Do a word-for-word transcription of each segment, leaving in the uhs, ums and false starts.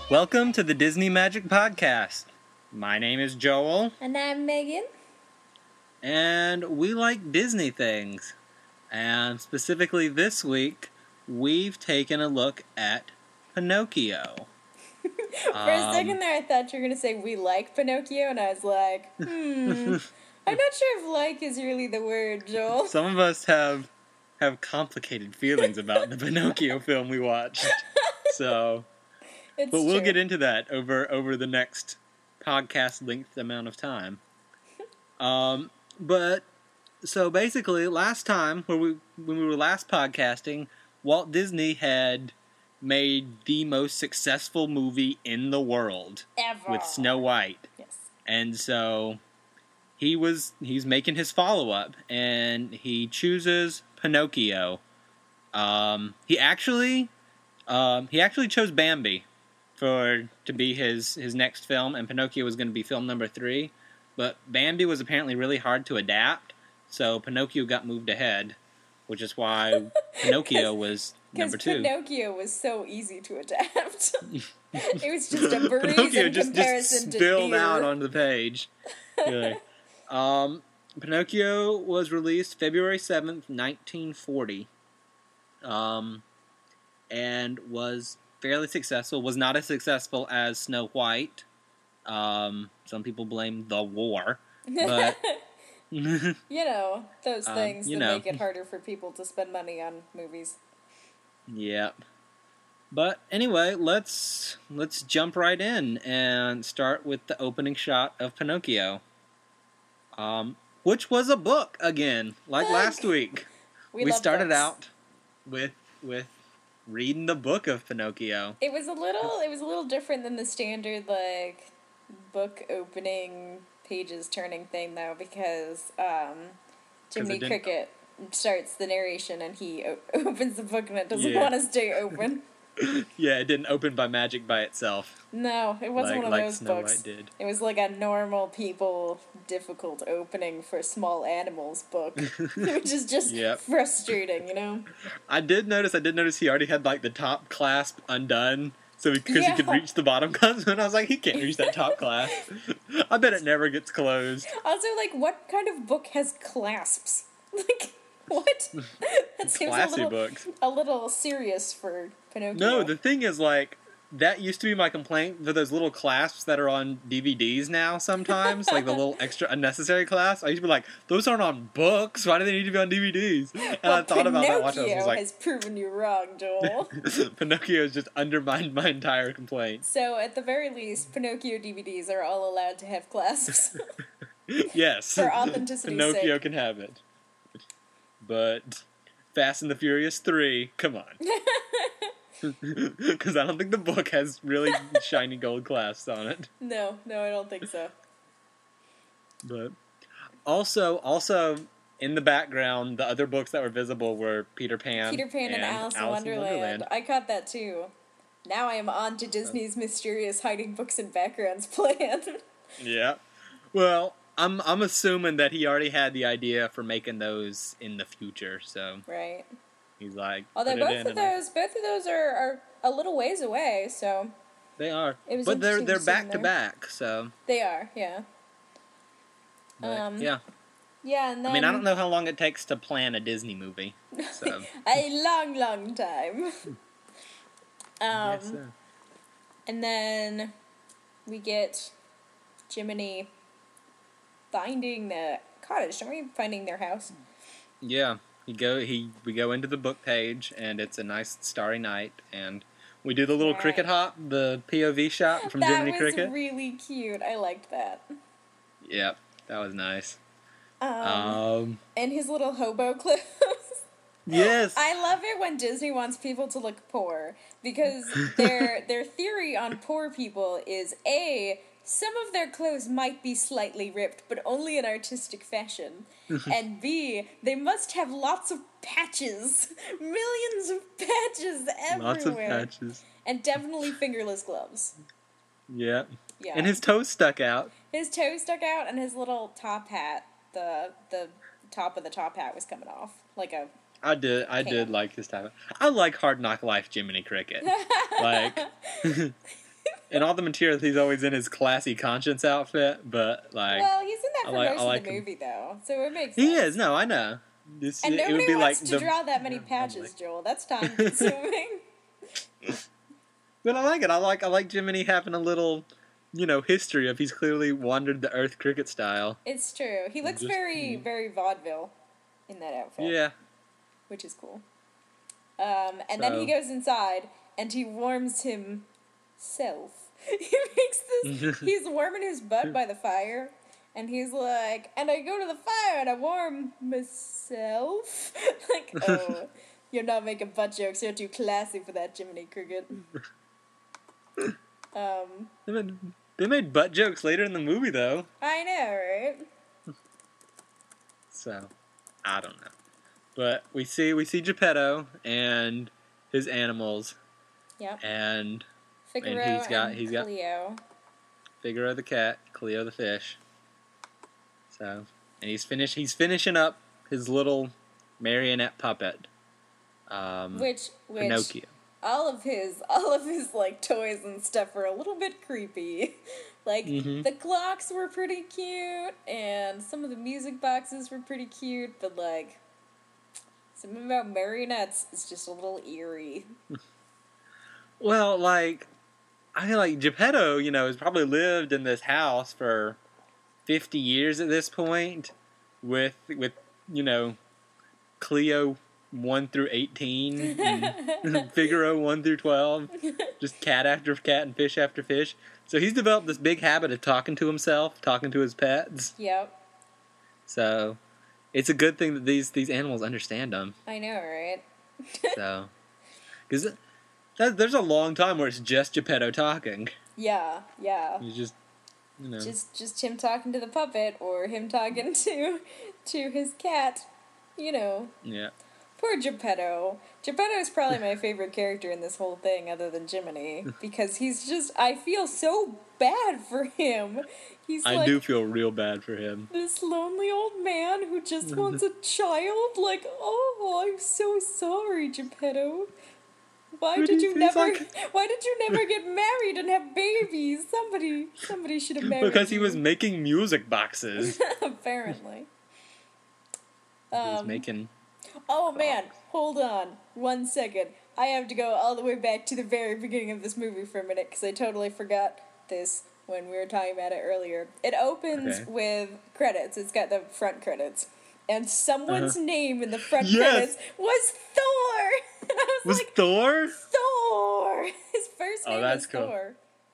Welcome to the Disney Magic Podcast. My name is Joel. And I'm Megan. And we like Disney things. And specifically this week, we've taken a look at Pinocchio. For um, a second there, I thought you were going to say we like Pinocchio, and I was like, hmm, I'm not sure if like is really the word, Joel. Some of us have have complicated feelings about the Pinocchio film we watched. So... It's but we'll true. get into that over, over the next podcast-length amount of time. Um, but, so basically, last time, when we, when we were last podcasting, Walt Disney had made the most successful movie in the world. Ever. With Snow White. Yes. And so, he was, he's making his follow-up, and he chooses Pinocchio. Um, he actually, um, he actually chose Bambi. For to be his, his next film, and Pinocchio was going to be film number three. But Bambi was apparently really hard to adapt, so Pinocchio got moved ahead, which is why Pinocchio was number two. Because Pinocchio was so easy to adapt. It was just a breeze Pinocchio in just, comparison just to spilled beer. out onto the page. Yeah. um, Pinocchio was released February seventh, nineteen forty, um, and was... fairly successful. Was not as successful as Snow White. Um, some people blame the war, but you know those things um, you that know. make it harder for people to spend money on movies. Yep. But anyway, let's let's jump right in and start with the opening shot of Pinocchio, um, which was a book again, like Book. last week. We, we love started books. out with with. reading the book of Pinocchio. It was a little. It was a little different than the standard like book opening pages turning thing though, because um, Jiminy Cricket starts the narration and he o- opens the book and it doesn't yeah. want to stay open. Yeah, it didn't open by magic by itself. No, it wasn't like, one of like those Snow books. White did. It was like a normal people difficult opening for small animals book, which is just Yep. frustrating, you know. I did notice. I did notice he already had like the top clasp undone, so because Yeah. he could reach the bottom clasp, and I was like, he can't reach that top clasp. I bet it never gets closed. Also, like, what kind of book has clasps? Like, what? That seems a Classy little, books. a little serious for Pinocchio. No, the thing is, like, that used to be my complaint for those little clasps that are on D V Ds now sometimes, like the little extra unnecessary clasps. I used to be like, those aren't on books. Why do they need to be on D V Ds? And well, I thought about that watching. I was Pinocchio like, has proven you wrong, Joel. Pinocchio has just undermined my entire complaint. So, at the very least, Pinocchio D V Ds are all allowed to have clasps. Yes. For authenticity's Pinocchio sake. can have it. But Fast and the Furious three, come on. Because I don't think the book has really shiny gold clasps on it. No, no, I don't think so. But also, also in the background, the other books that were visible were Peter Pan, Peter Pan and, and Alice, in Wonderland. Wonderland. I caught that too. Now I am on to Disney's mysterious hiding books and backgrounds plan. Yeah. Well, I'm I'm assuming that he already had the idea for making those in the future, so right. He's like, although put both it in of those, both of those are, are a little ways away, so they are. It was but they're they're back to there. back, so they are, yeah. But, um, yeah. Yeah, and then I mean, I don't know how long it takes to plan a Disney movie. So a long, long time. um, yes, so. And then we get Jiminy finding the cottage, don't we? Finding their house. Yeah, he go he we go into the book page, and it's a nice starry night, and we do the little right. cricket hop, the P O V shot from that Jiminy was Cricket. really cute. I liked that. Yep, that was nice. Um, Um, and his little hobo clothes. yes, I love it when Disney wants people to look poor, because their their theory on poor people is A, some of their clothes might be slightly ripped, but only in artistic fashion. And B, they must have lots of patches. Millions of patches everywhere. lots of patches. And definitely fingerless gloves. Yeah. Yeah. And his toes stuck out. His toes stuck out, and his little top hat, the the top of the top hat was coming off. Like a... I did. I Can. did like this time. I like Hard Knock Life Jiminy Cricket. Like, in all the materials, he's always in his classy conscience outfit, but like, well, he's in that I for like- I most like of the him. movie, though, so it makes sense. he is. No, I know. This, And it would nobody be wants like to the, draw that many Yeah, patches, probably. Joel. That's time consuming. But I like it. I like I like Jiminy having a little, you know, history of he's clearly wandered the Earth cricket style. It's true. He looks Just- very, very vaudeville in that outfit. Yeah. Which is cool. Um, and then he So- goes inside and he warms himself. He makes this. He's warming his butt by the fire, and he's like, "And I go to the fire and I warm myself." Like, oh, you're not making butt jokes. You're too classy for that, Jiminy Cricket. Um, They made, they made butt jokes later in the movie, though. I know, right? So, I don't know. But we see we see Geppetto and his animals, Yep. and Figaro and he's got- and he's got- Cleo. Figaro the cat, Cleo the fish. So, and he's finished. He's finishing up his little marionette puppet, um, Which, which, Pinocchio. all of his all of his like toys and stuff were a little bit creepy. Like Mhm. the clocks were pretty cute and some of the music boxes were pretty cute, but like something about marionettes is just a little eerie. Well, like, I feel like Geppetto, you know, has probably lived in this house for fifty years at this point, with with you know, Cleo one through eighteen, and Figaro one through twelve, just cat after cat and fish after fish. So he's developed this big habit of talking to himself, talking to his pets. Yep. So it's a good thing that these these animals understand him. I know, right? So because there's a long time where it's just Geppetto talking. Yeah, yeah. You just you know. Just just him talking to the puppet or him talking to to his cat. You know. Yeah. Poor Geppetto. Geppetto is probably my favorite character in this whole thing, other than Jiminy, because he's just. I feel so bad for him. He's I like do feel real bad for him. this lonely old man who just wants a child. Like, oh, I'm so sorry, Geppetto. Why But did he- you he's never? like- Why did you never get married and have babies? Somebody, somebody should have married. Because he you. was making music boxes. Apparently. he was Um, making. Oh man, hold on one second. I have to go all the way back to the very beginning of this movie for a minute because I totally forgot this when we were talking about it earlier. It opens Okay. with credits. It's got the front credits. And someone's Uh-huh. name in the front Yes! credits was Thor! And I was, Was like, Thor? Thor! His first Oh, name that's was cool. Thor.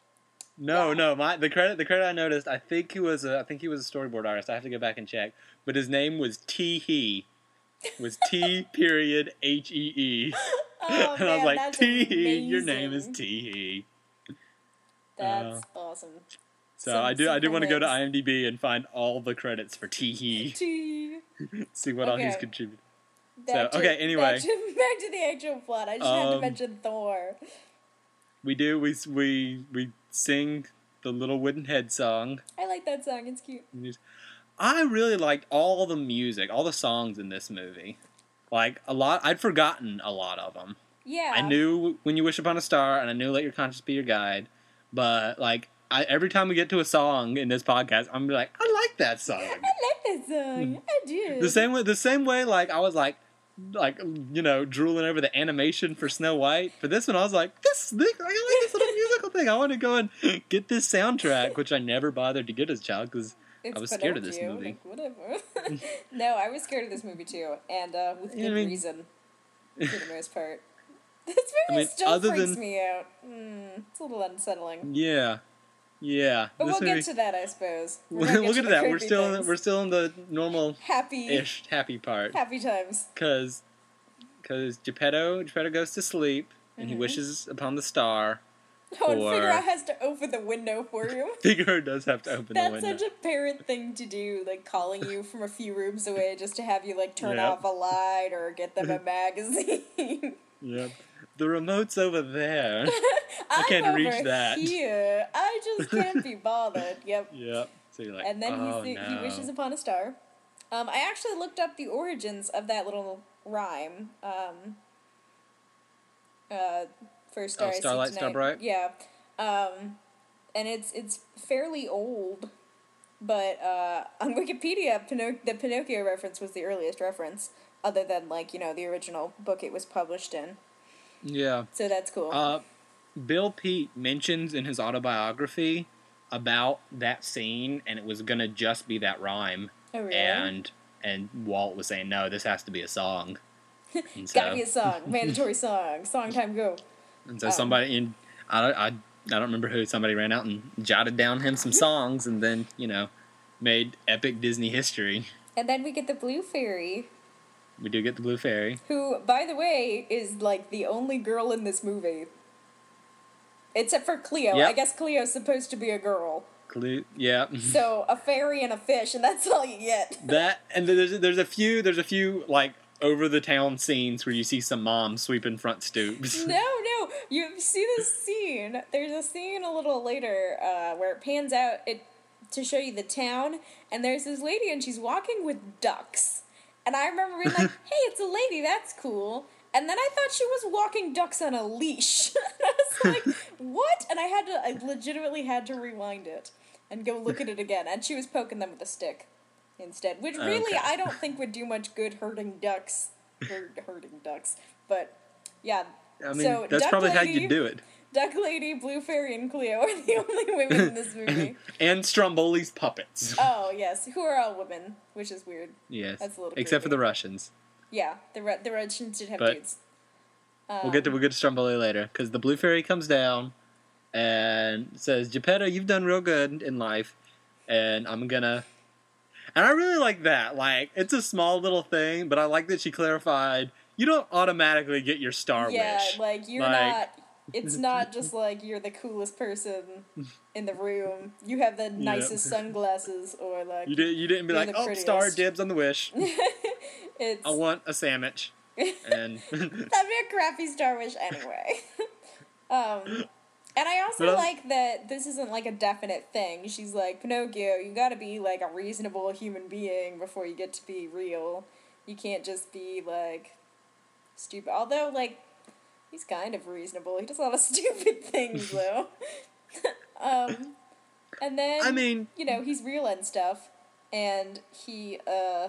No, Yeah. no. My the credit the credit I noticed. I think he was a I think he was a storyboard artist. I have to go back and check. But his name was T He. Was T period H E E. Oh, And I was man, like, that's T He, your name is amazing. T He. That's awesome. So Some I do I do super want to go to links. IMDb and find all the credits for T He. T. See what all he's Okay. contributed. Back So, to- okay, anyway. Back to, back to the actual plot. I just had to Um, mention Thor. We do we we we sing the little wooden head song. I like that song. It's cute. I really liked all the music, all the songs in this movie. Like a lot, I'd forgotten a lot of them. Yeah. I knew "When You Wish Upon a Star" and I knew "Let Your Conscience Be Your Guide," but like I, every time we get to a song in this podcast, I'm like, I like that song. I like that song. I do. The same way, the same way, like I was like, like you know, drooling over the animation for Snow White. For this one, I was like, this, this I like this little musical thing. I want to go and get this soundtrack, which I never bothered to get as a child because It's I was scared of this Pinocchio, movie. Like, whatever. No, I was scared of this movie too, and uh, with Yeah, good I mean- reason, for the most part. This movie I mean, still other freaks than- me out. Mm, it's a little unsettling. Yeah, yeah. But this we'll movie, get to that, I suppose. We're we'll gonna get to the that. We're creepy still in, things. we're still in the normal happy, ish happy part happy times. because because Geppetto Geppetto goes to sleep and Mhm. he wishes upon the star. Oh, and Or- Figaro has to open the window for you. Figaro does have to open the That's window. such a parent thing to do, like calling you from a few rooms away just to have you like turn Yep. off a light or get them a magazine. Yep. The remote's over there. I'm can't over reach that. Here, I just can't be bothered. Yep. Yep. So you're like, And then oh, he no. he wishes upon a star. Um, I actually looked up the origins of that little rhyme. Um, uh, for Star I Seek Starlight, Tonight. Starbright? Yeah. Um, and it's it's fairly old. But uh, on Wikipedia, Pinoc- the Pinocchio reference was the earliest reference, other than, like, you know, the original book it was published in. Yeah. So that's cool. Uh, Bill Peet mentions in his autobiography about that scene, and it was going to just be that rhyme. Oh, really? And and Walt was saying, no, this has to be a song. It's so, gotta be a song. Mandatory song. Song time, go. And so um, somebody, in, I, I, I don't remember who, somebody ran out and jotted down him some songs, and then, you know, made epic Disney history. And then we get the Blue Fairy. We do get the Blue Fairy. Who, by the way, is, like, the only girl in this movie. Except for Cleo. Yep. I guess Cleo's supposed to be a girl. Cle- yeah. So, a fairy and a fish, and that's all you get. That, and there's, there's a few, there's a few, like, over-the-town scenes where you see some moms sweeping front stoops. No, no, you see this scene. There's a scene a little later uh, where it pans out it to show you the town, and there's this lady, and she's walking with ducks. And I remember being like, hey, it's a lady, that's cool. And then I thought she was walking ducks on a leash. And I was like, what? And I had to, I legitimately had to rewind it and go look at it again. And she was poking them with a stick instead, which really Okay. I don't think would do much good hurting ducks. Hurt, hurting ducks. But, yeah. I mean, so, that's Duck probably Lady, how you do it. Duck Lady, Blue Fairy, and Cleo are the only women in this movie. And Stromboli's puppets. Oh, yes, who are all women, which is weird. Yes. That's a little Except for creepy. the Russians. Yeah, the Ru- the Russians did have But- dudes. Um, We'll get to we'll get to Stromboli later, because the Blue Fairy comes down and says, Geppetto, you've done real good in life, and I'm gonna... And I really like that. Like, it's a small little thing, but I like that she clarified, you don't automatically get your star yeah, wish. like, you're Like- not... It's not just like you're the coolest person in the room. You have the nicest sunglasses, or like... You, did, you didn't be You're like, the oh, star prettiest." dibs on the wish. It's... I want a sandwich. And That'd be a crappy Star Wish anyway. um, and I also But I'm- like that this isn't like a definite thing. She's like, Pinocchio, you gotta be like a reasonable human being before you get to be real. You can't just be like stupid. Although, like, he's kind of reasonable. He does a lot of stupid things, though. um, and then, I mean, you know, he's real and stuff. And he, uh...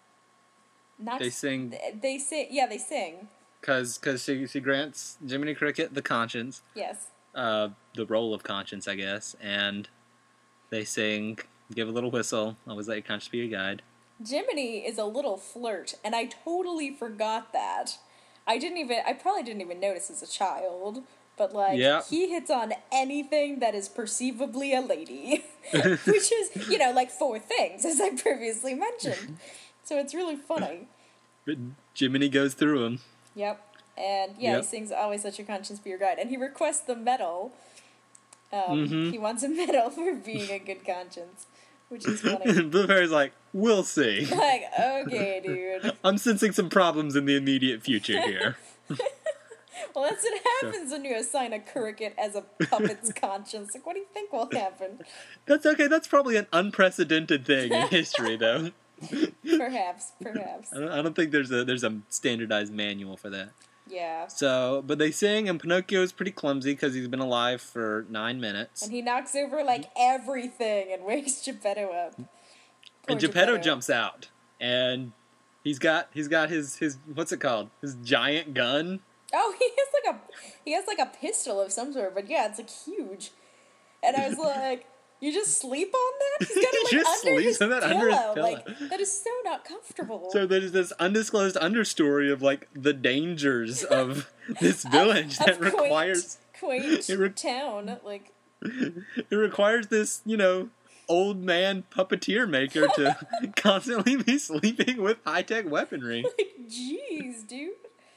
Not they sing, They sing. Yeah, they sing. because cause she, she grants Jiminy Cricket the conscience, Yes. uh, the role of conscience, I guess, and they sing, give a little whistle, always let your conscience be your guide. Jiminy is a little flirt, and I totally forgot that. I didn't even. I probably didn't even notice as a child. But, like, Yeah. he hits on anything that is perceivably a lady. Which is, you know, like four things, as I previously mentioned. So it's really funny. But Jiminy goes through them. Yep. And, yeah, Yep. he sings Always Let Your Conscience Be Your Guide. And he requests the medal. Um, Mhm. He wants a medal for being a good conscience. Which is funny. Blue Fairy's like, we'll see. Like, okay, dude. I'm sensing some problems in the immediate future here. Well, that's what happens when you assign a cricket as a puppet's conscience. Like, what do you think will happen? That's okay, that's probably an unprecedented thing in history, though. Perhaps, perhaps. I don't, I don't think there's a there's a standardized manual for that. Yeah. So, but they sing, and Pinocchio's pretty clumsy because he's been alive for nine minutes. And he knocks over, like, everything and wakes Geppetto up. Poor And Geppetto jumps out, and he's got he's got his his what's it called? His giant gun. Oh, he has like a he has like a pistol of some sort, but yeah, it's like huge. And I was like, you just sleep on that? He's got it He like just under sleeps his on that pillow. under his pillow. Like, that is so not comfortable. So there's this undisclosed understory of like the dangers of this village Of that quaint- requires quaint it re- town, like it requires this, you know, old man puppeteer maker to constantly be sleeping with high tech weaponry. like jeez, dude.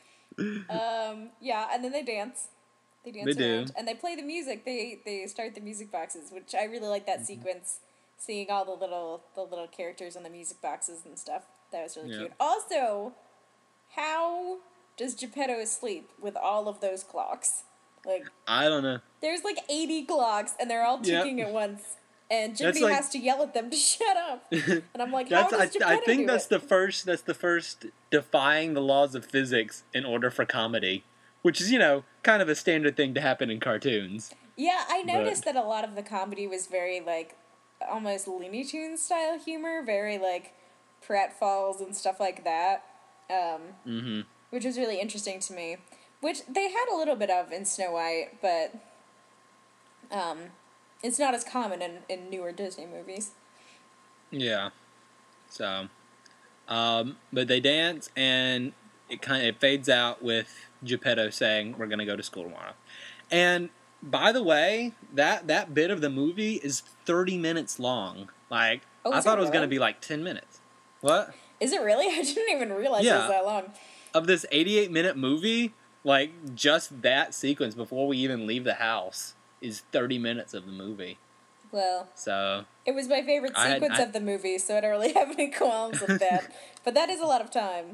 Um, yeah, and then they dance. They dance They do. around, and they play the music. They they start the music boxes, which I really like that Mm-hmm. sequence. Seeing all the little the little characters on the music boxes and stuff. That was really Yeah. cute. Also, how does Geppetto sleep with all of those clocks? Like, I don't know. there's like eighty clocks, and they're all Yep. ticking at once. And Jimmy like- has to yell at them to shut up. And I'm like, how That's does I, Geppetto I think do that's it? the first that's the first defying the laws of physics in order for comedy, which is, you know, kind of a standard thing to happen in cartoons. Yeah, I But noticed that a lot of the comedy was very, like, almost Looney Tunes style humor, very, like, pratfalls and stuff like that, um, mm-hmm. which was really interesting to me. Which they had a little bit of in Snow White, but um, it's not as common in, in newer Disney movies. Yeah. So, um, but they dance, and it kind of it fades out with Geppetto saying, "We're gonna go to school tomorrow." And by the way, that that bit of the movie is thirty minutes long. Like, Oh, I is thought it it was gonna really? be like ten minutes. What? Is it really? I didn't even realize it Yeah. was that long. Of this eighty-eight minute movie, like, just that sequence before we even leave the house is thirty minutes of the movie. Well, So, it was my favorite I had- sequence I- of the movie, so I don't really have any qualms with that. But that is a lot of time.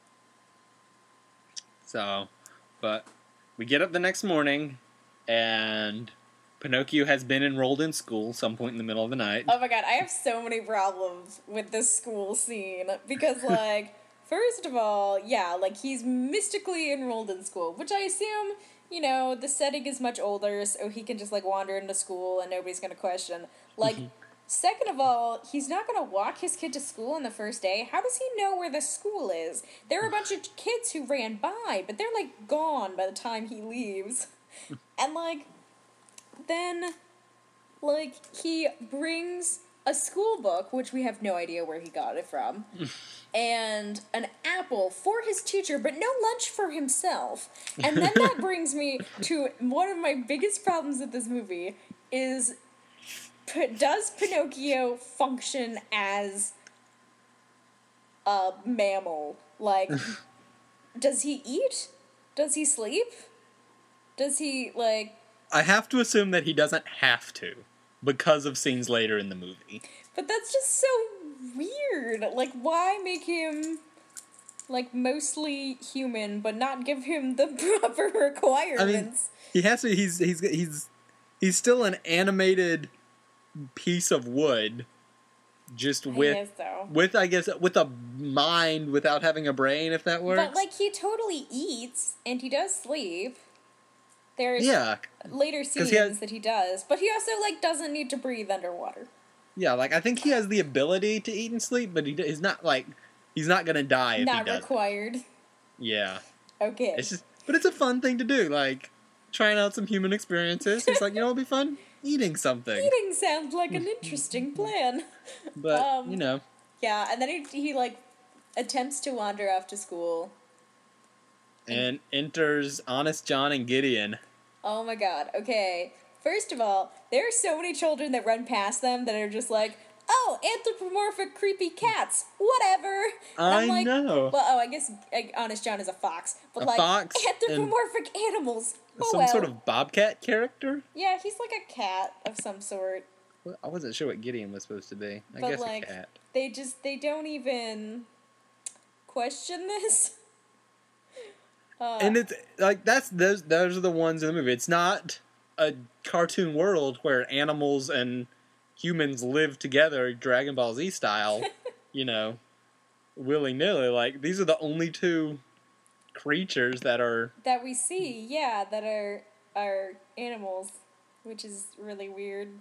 so, but we get up the next morning, and Pinocchio has been enrolled in school some point in the middle of the night. Oh my god, I have so many problems with this school scene. Because, like, first of all, yeah, like, he's mystically enrolled in school, which I assume, you know, the setting is much older, so he can just, like, wander into school and nobody's gonna question. Like, second of all, he's not gonna walk his kid to school on the first day. How does he know where the school is? There are a bunch of kids who ran by, but they're, like, gone by the time he leaves. And, like, then, like, he brings a school book, which we have no idea where he got it from, and an apple for his teacher, but no lunch for himself. And then that brings me to one of my biggest problems with this movie is, P- does Pinocchio function as a mammal? Like, does he eat? Does he sleep? Does he, like... I have to assume that he doesn't have to, because of scenes later in the movie. But that's just so weird. Like, why make him, like, mostly human, but not give him the proper requirements? He has to. He's he's he's he's still an animated piece of wood, just I with guess so. with I guess with a mind without having a brain, if that works. But, like, he totally eats, and he does sleep. There's yeah, later scenes he has- that he does, but he also, like, doesn't need to breathe underwater. yeah. Like, I think he has the ability to eat and sleep, but he d- he's not like he's not gonna die if Not he does. required. Yeah, Okay. it's just, but it's a fun thing to do. Like trying out some human experiences. It's like, you know, it'll be fun eating something. Eating sounds like an interesting plan. But um, you know, Yeah, and then he, he, like, attempts to wander off to school. and enters Honest John and Gideon. Oh my god, okay. First of all, there are so many children that run past them that are just like, oh, anthropomorphic creepy cats, whatever. And I I'm like, know. Well, oh, I guess like, Honest John is a fox, but A like, fox and anthropomorphic animals. Oh Some well. sort of bobcat character. Yeah, he's like a cat of some sort. Well, I wasn't sure what Gideon was supposed to be. I But guess like, a cat. they just, they don't even question this. Uh, And it's like that's those those are the ones in the movie. It's not a cartoon world where animals and humans live together, Dragon Ball Z style, you know, willy nilly. Like these are the only two creatures that are. that we see, yeah, that are are animals, which is really weird.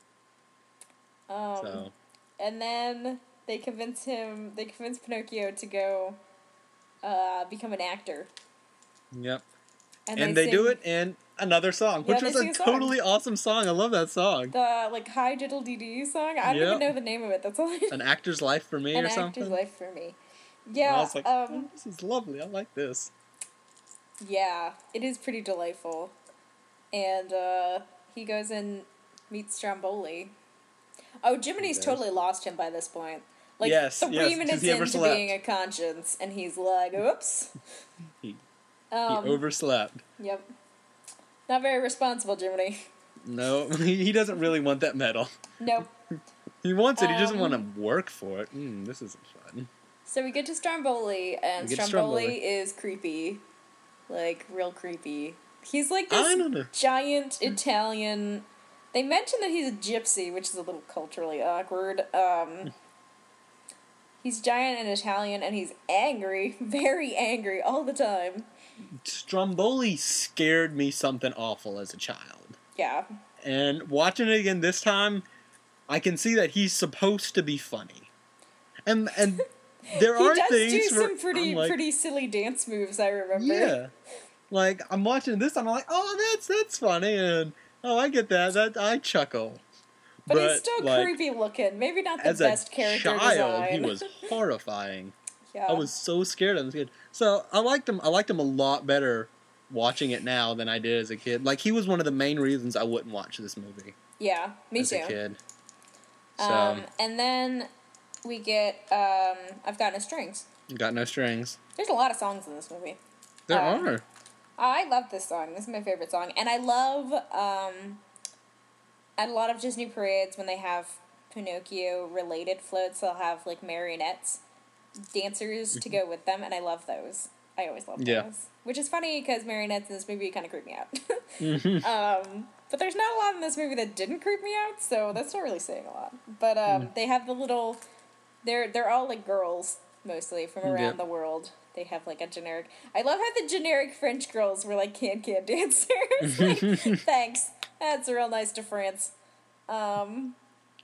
Um, So and then they convince him, they convince Pinocchio to go uh, become an actor. yep. And, And they, sing do it in another song, Yeah, which they was sing a a song. totally awesome song. I love that song. The like Hi Diddle Dee Dee song. I don't Yep. even know the name of it. That's all. I An Actor's Life for Me An or actor's something. life for me. And Yeah. I was like, um. oh, this is lovely. I like this. Yeah. It is pretty delightful. And uh, he goes and meets Stromboli. Oh, Jiminy's does. totally lost him by this point. Like Yes, three yes, 'cause minutes he into overslept. being a conscience, and he's like, "Oops." He, Um, he overslept. Yep. Not very responsible, Jiminy. No, he he doesn't really want that medal. Nope. He wants it. He doesn't Um, want to work for it. Mm, this isn't fun. So we get to Stromboli, and We get to Stromboli, Stromboli. is creepy. Like, real creepy. He's like I this don't know. giant Italian... They mention that he's a gypsy, which is a little culturally awkward. Um, he's giant and Italian, and he's angry. Very angry all the time. Stromboli scared me something awful as a child. Yeah. And watching it again this time, I can see that he's supposed to be funny. And and there he are does things do where some pretty I'm like, pretty silly dance moves, I remember. yeah. Like, I'm watching this time, I'm like, oh, that's that's funny, and oh, I get that. That I chuckle. But, But he's still like, creepy looking. Maybe not the as best a character child, design. he was horrifying. Yeah. I was so scared of him as a kid. So I liked him. I liked him a lot better watching it now than I did as a kid. Like, he was one of the main reasons I wouldn't watch this movie. Yeah, me as too. a kid. So, Um, and then we get um, I've Got No Strings. Got No Strings. There's a lot of songs in this movie. There Um, are. I love this song. This is my favorite song. And I love, um, at a lot of Disney parades when they have Pinocchio-related floats, they'll have, like, marionettes, dancers to go with them, and I love those. I always love Yeah. those. Which is funny, because marionettes in this movie kind of creep me out. Mm-hmm. um, but there's not a lot in this movie that didn't creep me out, so that's not really saying a lot. But um, Mm. they have the little... They're, they're all, like, girls, mostly, from around Yep. the world. They have, like, a generic... I love how the generic French girls were, like, can-can dancers. Like, thanks. That's real nice to France. Um,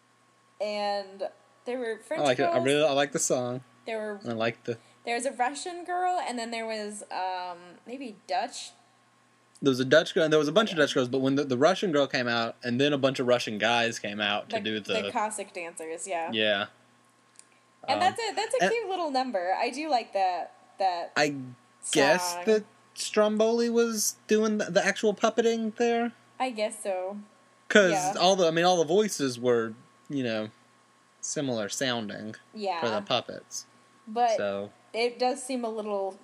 and there were French I like it. girls. I really I like the song. There were... I like the... There was a Russian girl, and then there was, um, maybe Dutch. There was a Dutch girl, and there was a bunch Yeah. of Dutch girls, but when the, the Russian girl came out, and then a bunch of Russian guys came out to The, do the... the Cossack dancers, yeah. yeah. And Um, that's a, that's a and- cute little number. I do like that, that I guess song. that Stromboli was doing the, the actual puppeting there, I guess so. because Yeah. all the I mean all the voices were, you know, similar sounding Yeah. for the puppets. But So it does seem a little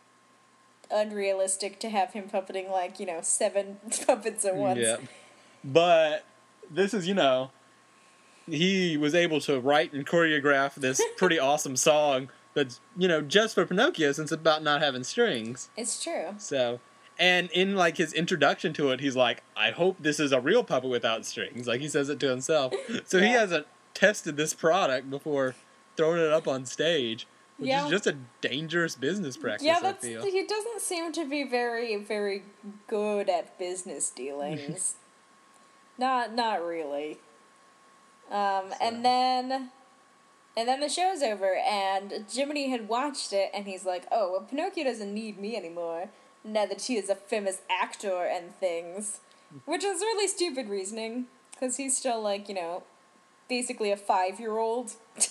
unrealistic to have him puppeting, like, you know, seven puppets at once. yeah, but this is, you know, he was able to write and choreograph this pretty awesome song that's, you know, just for Pinocchio, since it's about not having strings. It's true. So, and in like his introduction to it, he's like, "I hope this is a real puppet without strings." Like, he says it to himself. So he Yeah. hasn't tested this product before throwing it up on stage, which Yeah. is just a dangerous business practice. Yeah, I that's feel. he doesn't seem to be very, very good at business dealings. not, not really. Um, and then, and then the show's over, and Jiminy had watched it, and he's like, "Oh, well, Pinocchio doesn't need me anymore now that he is a famous actor and things," which is really stupid reasoning, because he's still, like, you know, basically a five-year-old.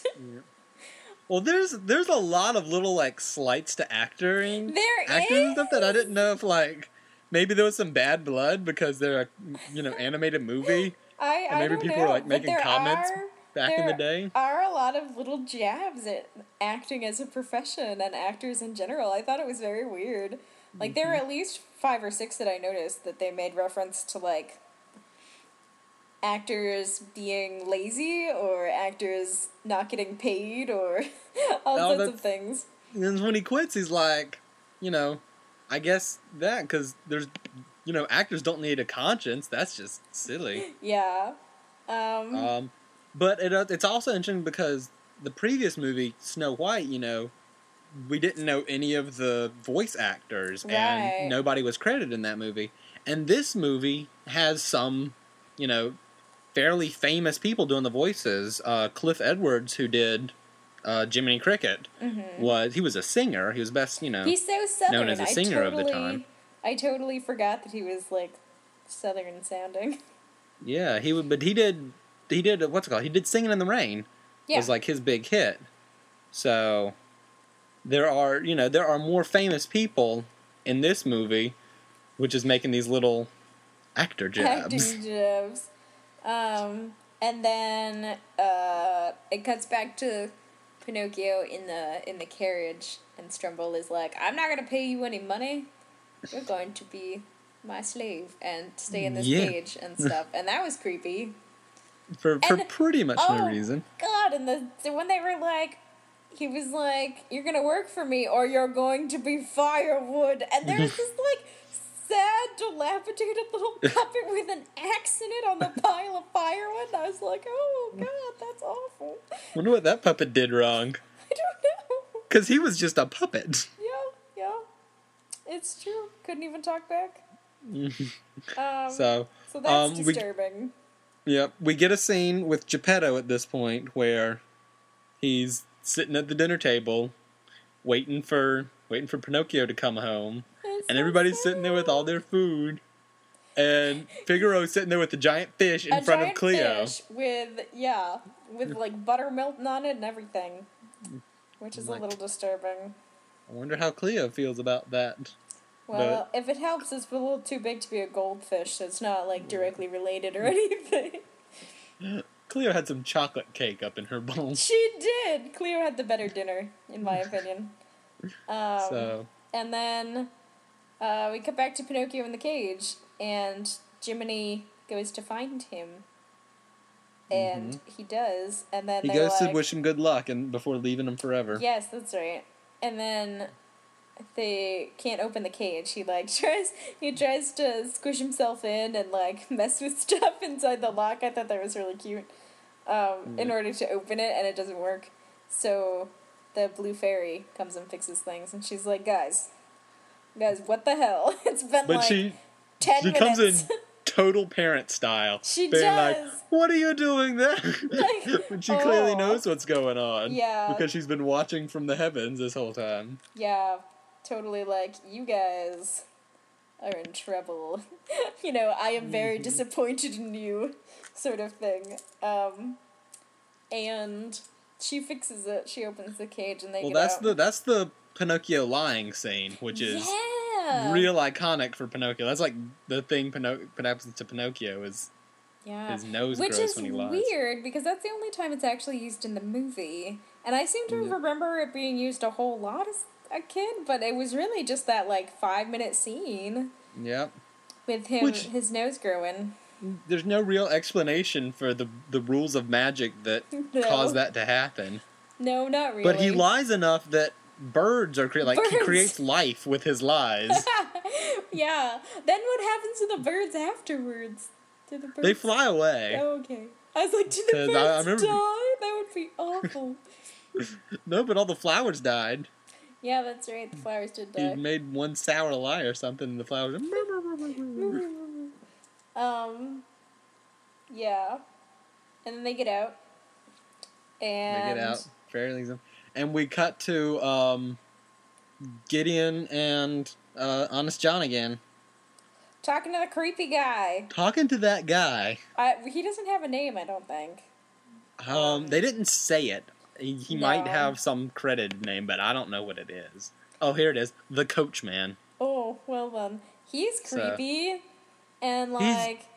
Well, there's there's a lot of little like slights to acting, There actors and stuff that I is! didn't know if like maybe there was some bad blood because they're a, you know, animated movie. I, And I maybe don't people know, were, like, but making there comments are, back in the there day. are a lot of little jabs at acting as a profession and actors in general. I thought it was very weird. Like, there were Mm-hmm. at least five or six that I noticed that they made reference to, like, actors being lazy or actors not getting paid or all Oh, sorts of that's- things. And then when he quits, he's like, you know, I guess that because there's, you know, actors don't need a conscience. That's just silly. Yeah. Um, Um, but it, uh, it's also interesting because the previous movie, Snow White, you know, we didn't know any of the voice actors, Right. and nobody was credited in that movie. And this movie has some, you know, fairly famous people doing the voices. Uh, Cliff Edwards, who did uh, Jiminy Cricket, mhm. was he was a singer. He was best, you know. He's so southern. known as a singer I of the totally, time. I totally forgot that he was, like, southern sounding. Yeah, he would, but he did. He did what's it called? He did "Singing in the Rain." Yeah. Was like his big hit. So there are, you know, there are more famous people in this movie, which is making these little actor jabs. Acting jabs. Um, and then uh, it cuts back to Pinocchio in the in the carriage, and Strumboli's like, "I'm not gonna pay you any money. You're going to be my slave and stay in this Yeah. cage and stuff." And that was creepy. For for And- pretty much oh, no reason. God, and the so when they were like, he was like, "You're gonna work for me, or you're going to be firewood," and there's this like sad, dilapidated little puppet with an axe in it on the pile of firewood. And I was like, "Oh God, that's awful." Wonder what that puppet did wrong. I don't know. Because he was just a puppet. Yeah, yeah, it's true. Couldn't even talk back. Um, so, so that's um, we- disturbing. Yep, we get a scene with Geppetto at this point where he's sitting at the dinner table, waiting for waiting for Pinocchio to come home, It's and so everybody's sitting there with all their food, and Figaro's sitting there with the giant fish in a front giant of Cleo. fish with yeah, with like butter melting on it and everything, which is Like- a little disturbing. I wonder how Cleo feels about that. Well, if it helps, it's a little too big to be a goldfish, so it's not like directly related or anything. Cleo had some chocolate cake up in her bowl. She did. Cleo had the better dinner, in my opinion. Um, So, And then uh, we cut back to Pinocchio in the cage, and Jiminy goes to find him. And he does, and then he they're goes like, to wish him good luck and before leaving him forever. yes, that's right. And then they can't open the cage. He like tries he tries to squish himself in and like mess with stuff inside the lock. I thought that was really cute. Um, in order to open it, and it doesn't work. So the blue fairy comes and fixes things, and she's like, "Guys, guys, what the hell? It's been But like she ten she minutes." comes in total parent style. She being does. like, "What are you doing there?" Like, when she clearly aw. knows what's going on. Yeah. Because she's been watching from the heavens this whole time. Yeah, totally like, you guys are in trouble. You know, I am very disappointed in you, sort of thing. Um, and she fixes it. She opens the cage and they Well, get that's out. the that's the Pinocchio lying scene, which is yeah. real iconic for Pinocchio. That's like the thing Pinoc- that happens to Pinocchio is Yeah. his nose Which grows is when he lies. weird, because that's the only time it's actually used in the movie. And I seem to Yeah. remember it being used a whole lot as a kid, but it was really just that, like, five-minute scene Yep. with him, Which- his nose growing. There's no real explanation for the the rules of magic that No. cause that to happen. No, not really. But he lies enough that birds are cre- like he Birds. creates life with his lies. Yeah. Then what happens to the birds afterwards? Do the birds... They fly away. Oh, okay. I was like, do the 'Cause birds I- I remember- die? That would be awful. No, but all the flowers died. Yeah, that's right. The flowers did He die. made one sour lie or something, and the flowers. Um, yeah. And then they get out. And They get out. Fairy leaves them. And we cut to um, Gideon and uh, Honest John again. talking to the creepy guy. Talking to that guy. I, he doesn't have a name, I don't think. Um, they didn't say it. He, he might No. have some credited name, but I don't know what it is. Oh, here it is. The Coachman. Oh, well then. He's So- creepy. And He's- like,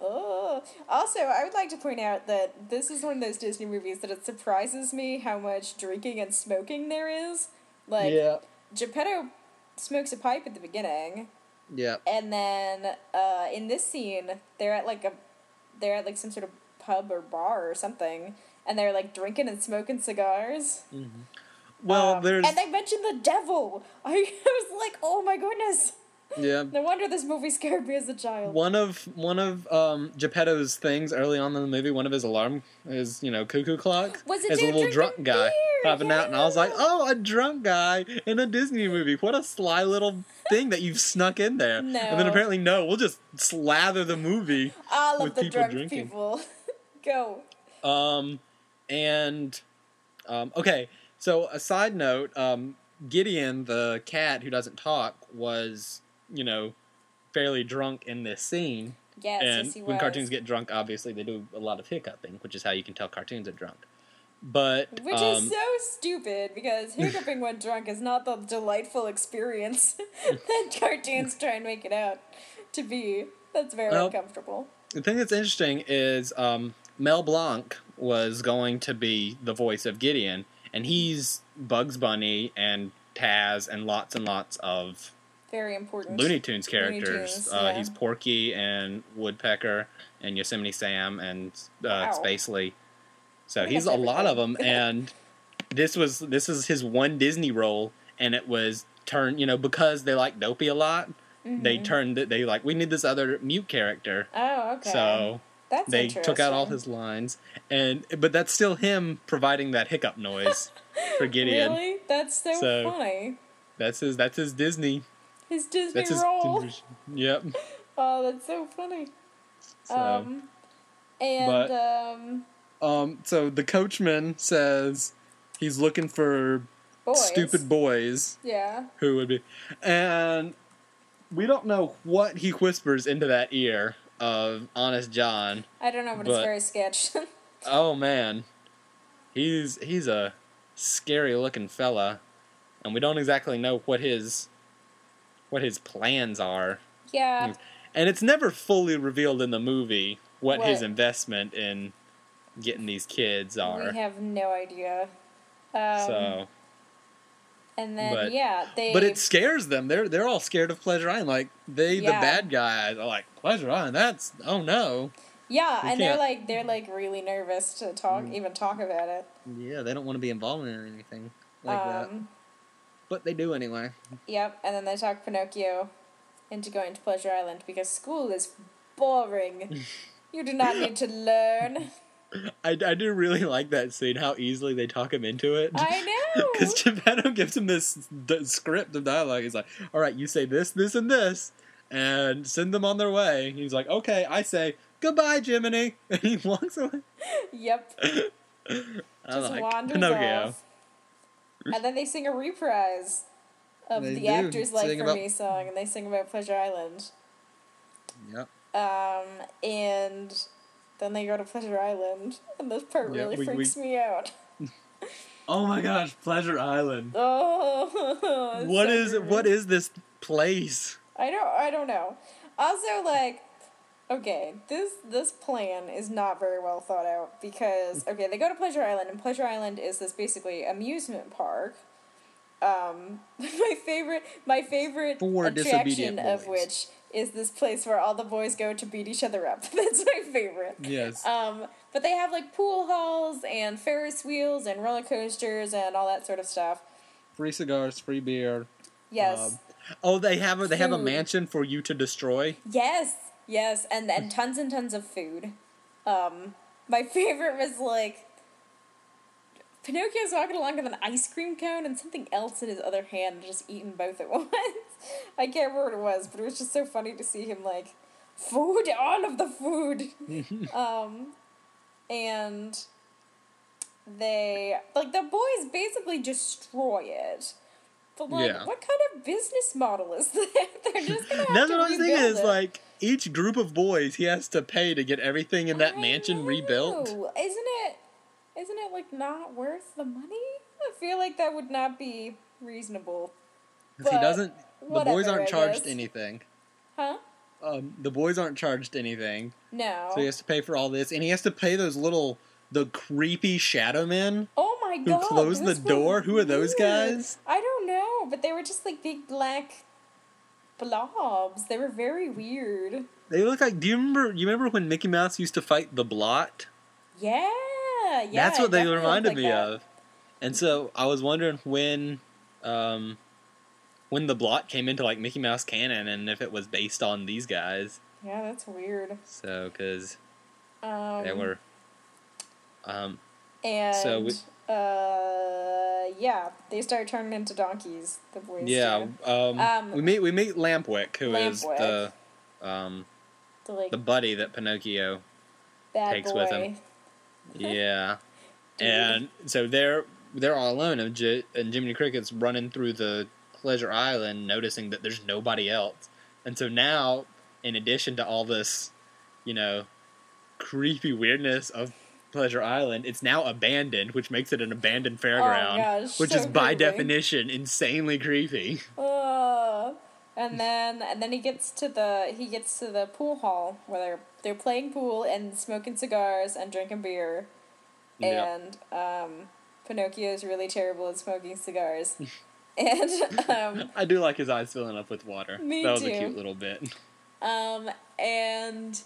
oh. Also, I would like to point out that this is one of those Disney movies that it surprises me how much drinking and smoking there is. Like, yeah. Geppetto smokes a pipe at the beginning. Yeah. And then uh, in this scene, they're at like a, they're at like some sort of pub or bar or something, and they're like drinking and smoking cigars. Well, Um, there's. and they mentioned the devil. I was like, oh my goodness! Yeah. No wonder this movie scared me as a child. One of one of um, Geppetto's things early on in the movie, one of his alarm, his you know cuckoo clock, Was a is a dude little drinking drunk guy beer, popping out, and I was like, yeah. oh, a drunk guy in a Disney movie. What a sly little thing that you've snuck in there. No. And then apparently, no, we'll just slather the movie. All with of the people drunk drinking. people. Go. Um, and um, okay. So a side note, um, Gideon, the cat who doesn't talk, was you know fairly drunk in this scene. Yes, and yes, he when was. cartoons get drunk, obviously they do a lot of hiccuping, which is how you can tell cartoons are drunk. But Which um, is so stupid, because hiccuping when drunk is not the delightful experience that cartoons try and make it out to be. That's very Well, uncomfortable. the thing that's interesting is um, Mel Blanc was going to be the voice of Gideon, and he's Bugs Bunny and Taz and lots and lots of Very important. Looney Tunes Looney characters. Tunes, uh, yeah. He's Porky and Woodpecker and Yosemite Sam and uh, Wow. Spacely. So Pretty he's much a lot of them, everything. and this was this is his one Disney role, and it was turned you know because they like Dopey a lot. They turned it. They like we need this other mute character, Oh, okay. so That's they took out all interesting. his lines, and but that's still him providing that hiccup noise for Gideon. Really? That's so, So- funny. That's his. That's his Disney. His Disney That's his. role. Yep. Oh, that's so funny. So, um, and but- um, um, so the coachman says he's looking for boys. stupid boys Yeah. who would be, and we don't know what he whispers into that ear of Honest John. I don't know, but, But- it's very sketch. Oh man, he's he's a scary looking fella, and we don't exactly know what his what his plans are. Yeah. And it's never fully revealed in the movie what, What? his investment in getting these kids are. We have no idea. Um, so, and then but- yeah, they. but it scares them. They're they're all scared of Pleasure Island. Like they, Yeah. the bad guys, are like Pleasure Island. That's oh no. yeah, we and they're can't- like they're like really nervous to talk, Mm. even talk about it. Yeah, they don't want to be involved in anything like that, um, but they do anyway. Yep, and then they talk Pinocchio into going to Pleasure Island because school is boring. You do not need to learn. I, I do really like that scene. How easily they talk him into it. I know. Because Geppetto gives him this d- script of dialogue. He's like, all right, you say this, this, and this, and send them on their way. He's like, okay, I say, goodbye, Jiminy. And he walks away. Yep, I'm just like, wanders Pinocchio. off. And then they sing a reprise of They the do. Actors Like Sing For about- Me song, and they sing about Pleasure Island. Yep. Um, and then they go to Pleasure Island, and this part Yeah, really we- freaks we- me out. Oh my gosh, Pleasure Island. Oh, it's What so is groovy. what is this place? I don't I don't know. Also, like, okay, this this plan is not very well thought out because okay, they go to Pleasure Island, and Pleasure Island is this basically amusement park. Um, my favorite my favorite For attraction disobedient of boys. which is this place where all the boys go to beat each other up. That's my favorite. Yes. Um, but they have like pool halls and Ferris wheels and roller coasters and all that sort of stuff. Free cigars, free beer. Yes. Um, oh, they have a they have a Food. mansion for you to destroy. Yes, yes, and and tons and tons of food. Um, my favorite was like Pinocchio's walking along with an ice cream cone and something else in his other hand, just eating both at once. I can't remember what it was, but it was just so funny to see him like food, all of the food. um, and they like the boys basically destroy it. But like, Yeah. what kind of business model is that? They're just gonna have That's to what I was thinking. rebuild Is it. like each group of boys he has to pay to get everything in that I mansion rebuilt. know. Isn't it? Isn't it like not worth the money? I feel like that would not be reasonable. If he But doesn't, the boys whatever, aren't I charged guess. anything. Huh? Um, the boys aren't charged anything, No. so he has to pay for all this, and he has to pay those little, the creepy shadow men Oh my who god! close the those were door. Who are those weird. guys? I don't know, but they were just like big black blobs. They were very weird. They look like. Do you remember? You remember when Mickey Mouse used to fight the Blot? Yeah, yeah. That's what it they definitely reminded looked me like that. of. And so I was wondering when, um, when the Blot came into like Mickey Mouse canon, and if it was based on these guys. Yeah, that's weird. So, because Um, they were, um, And So we- uh, yeah, they start turning into donkeys. The boys. yeah. do. Um, Um, we meet we meet Lampwick, who is Lampwick. the, um, The like the buddy that Pinocchio bad takes boy. with him. Yeah. Dude. And so they're they're all alone, and, J- and Jiminy Cricket's running through the Pleasure Island, noticing that there's nobody else. And so now, in addition to all this, you know, creepy weirdness of Pleasure Island, it's now abandoned, which makes it an abandoned fairground, Oh, gosh, which so is by creepy. definition insanely creepy. Uh, and then and then he gets to the he gets to the pool hall where they're they're playing pool and smoking cigars and drinking beer. Yeah. And um, Pinocchio is really terrible at smoking cigars. and um, I do like his eyes filling up with water. Me that was too. a cute little bit. um, and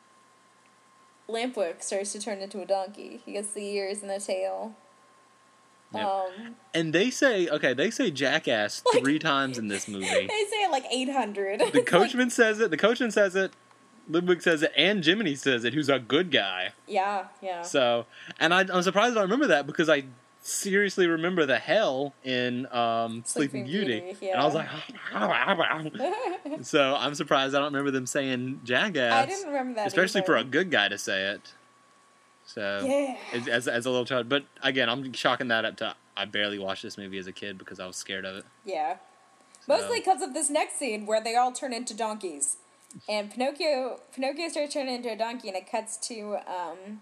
Lampwick starts to turn into a donkey. He gets the ears and the tail. Yep. Um, And they say, okay, they say jackass Like- three times in this movie. they say it like eight hundred. The coachman says it, the coachman says it, Ludwig says it, and Jiminy says it, who's a good guy. Yeah, yeah. So, and I, I'm surprised I remember that because I seriously remember the hell in um, Sleeping Sleeping Beauty. Beauty, yeah. And I was like, so I'm surprised I don't remember them saying jackass. I didn't remember that especially either. for a good guy to say it. So Yeah. as, as as a little child, but again, I'm chalking that up to I barely watched this movie as a kid because I was scared of it. Yeah. So- Mostly because of this next scene where they all turn into donkeys. And Pinocchio Pinocchio starts turning into a donkey, and it cuts to, um...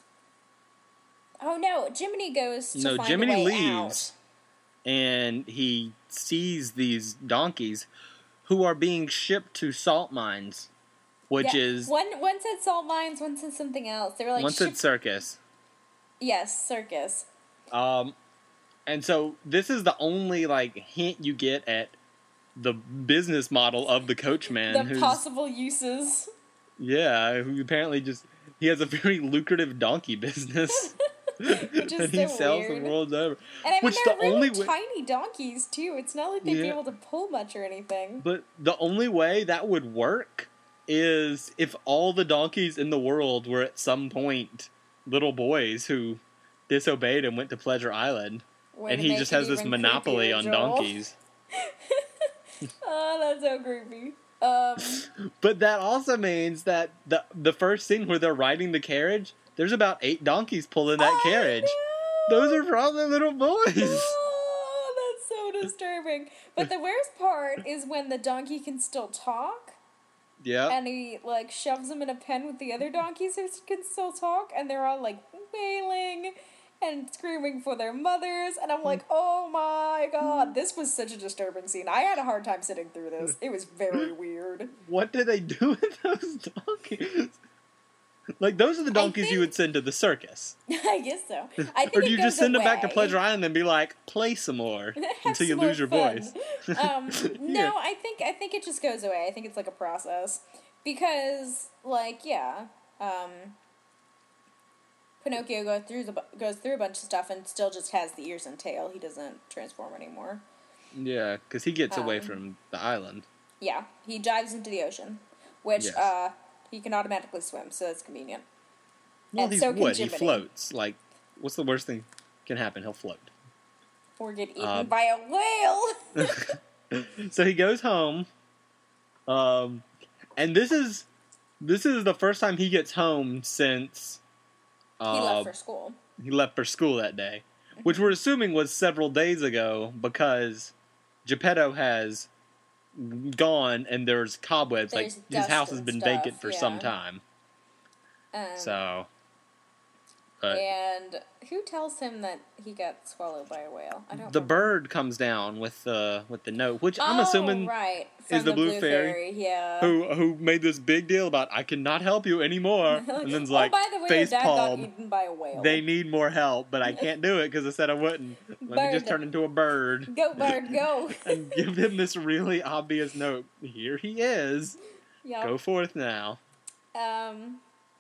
Oh no, Jiminy goes to No, find Jiminy a way leaves, and he sees these donkeys who are being shipped to salt mines, which out. Yeah, is One, one said salt mines, one said something else. They were like... one said ship- circus. Yes, circus. Um, and so this is the only like hint you get at the business model of the coachman. The who's, possible uses. yeah, who apparently just he has a very lucrative donkey business. Which is and he so sells weird. the world over. And I mean, Which they're the really only way- tiny donkeys, too. It's not like they'd be Yeah. able to pull much or anything. But the only way that would work is if all the donkeys in the world were at some point little boys who disobeyed and went to Pleasure Island. Way and to he make just it has this even monopoly creepier, on Joel. donkeys. Oh, that's so creepy. Um, But that also means that the the first scene where they're riding the carriage, there's about eight donkeys pulling that I carriage. know! Those are probably little boys. Oh, that's so disturbing. But the worst part is when the donkey can still talk, Yeah. and he like shoves them in a pen with the other donkeys who can still talk, and they're all like wailing and screaming for their mothers, and I'm like, oh my god, this was such a disturbing scene. I had a hard time sitting through this. It was very weird. What do they do with those donkeys? Like, those are the donkeys think- you would send to the circus. I guess so. I think Or do it you goes just send them back to away. Pleasure Island and be like, play some more Have until you some more lose your fun. voice? Um, no, Yeah. I think I think it just goes away. I think it's like a process because, like, yeah, um, Pinocchio goes through the goes through a bunch of stuff and still just has the ears and tail. He doesn't transform anymore. Yeah, because he gets away Um, from the island. Yeah, he dives into the ocean, which Yes. uh, he can automatically swim, so that's convenient. Well, and he's so can wood. He Jiminy. floats. Like, what's the worst thing can happen? He'll float. Or get eaten Um, by a whale. So he goes home, um, and this is this is the first time he gets home since uh, He left for school. he left for school that day, which we're assuming was several days ago because Geppetto has gone and there's cobwebs. There's like his dust house has and been stuff, vacant for some yeah. time. Um, So, but and who tells him that he got swallowed by a whale? I don't. the remember. bird comes down with the with the note, which I'm Oh, assuming right. is From the Blue Fairy, Yeah. who who made this big deal about I cannot help you anymore, and then's oh, like by the way, face your dad got palm. eaten by a whale. They need more help, but I can't do it because I said I wouldn't. Let me just Bird. turn into a bird Go, bird, go. and give him this really obvious note. Here he is. yeah. Go forth now. Um.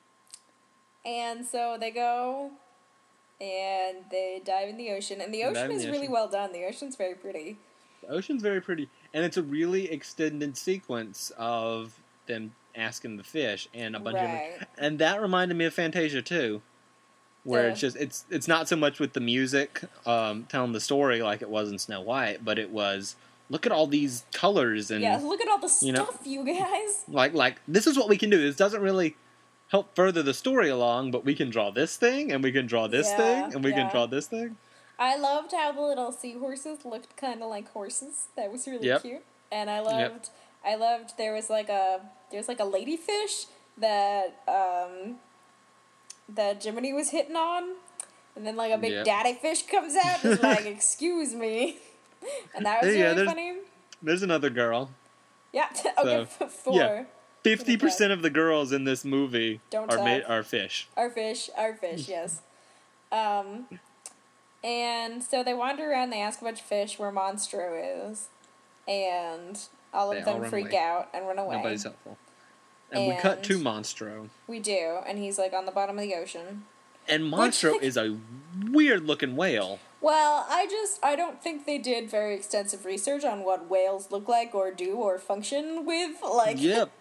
And so they go, and they dive in the ocean, and the Dive ocean in is the really ocean. well done. The ocean's very pretty. The ocean's very pretty, and it's a really extended sequence of them asking the fish and a bunch Right. of, and that reminded me of Fantasia too, where The- it's just it's it's not so much with the music um, telling the story like it was in Snow White, but it was look at all these colors and Yeah, look at all the you know- stuff, you guys. like like this is what we can do. This doesn't really help further the story along, but we can draw this thing and we can draw this Yeah, thing and we yeah. can draw this thing. I loved how the little seahorses looked kind of like horses. That was really Yep. cute. And I loved, I loved there was like a there's like a ladyfish that um that Jiminy was hitting on, and then like a big Yep. daddy fish comes out and is like, "Excuse me," and that was Yeah, really there's- funny. There's another girl. Yeah. Okay. So, Four. yeah. Fifty percent of the girls in this movie Don't are ma- talk. are fish. Our fish, our fish, yes. Um, and so they wander around, they ask a bunch of fish where Monstro is, and all of They all them run freak away. out and run away. Nobody's helpful. And, we cut And- to Monstro. We do, and he's like on the bottom of the ocean. And Monstro is a weird looking whale. Well, I just, I don't think they did very extensive research on what whales look like or do or function with. Like, Yep.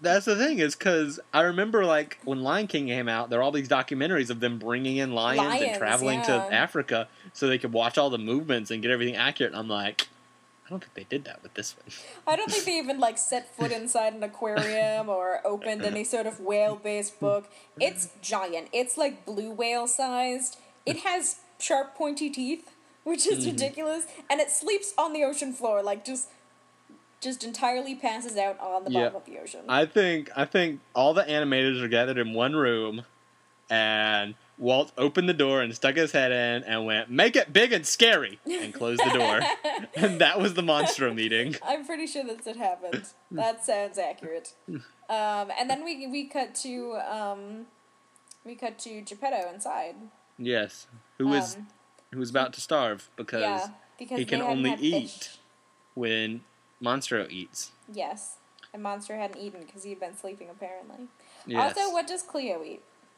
That's the thing, is because I remember, like, when Lion King came out, there were all these documentaries of them bringing in lions, Lions, and traveling yeah. to Africa so they could watch all the movements and get everything accurate. And I'm like, I don't think they did that with this one. I don't think they even, like, set foot inside an aquarium or opened any sort of whale-based book. It's giant. It's, like, blue whale-sized. It has sharp, pointy teeth, which is mm. ridiculous. And it sleeps on the ocean floor, like, just... just entirely passes out on the bottom yeah. of the ocean. I think I think all the animators are gathered in one room, and Walt opened the door and stuck his head in and went, "Make it big and scary," and closed the door. And that was the Monstro meeting. I'm pretty sure that's what happened. That sounds accurate. Um, and then we we cut to um, we cut to Geppetto inside. Yes, who is um, who is about to starve because, yeah, because he can only eat fish. when Monstro eats. Yes. And Monstro hadn't eaten because he'd been sleeping, apparently. Yes. Also, what does Cleo eat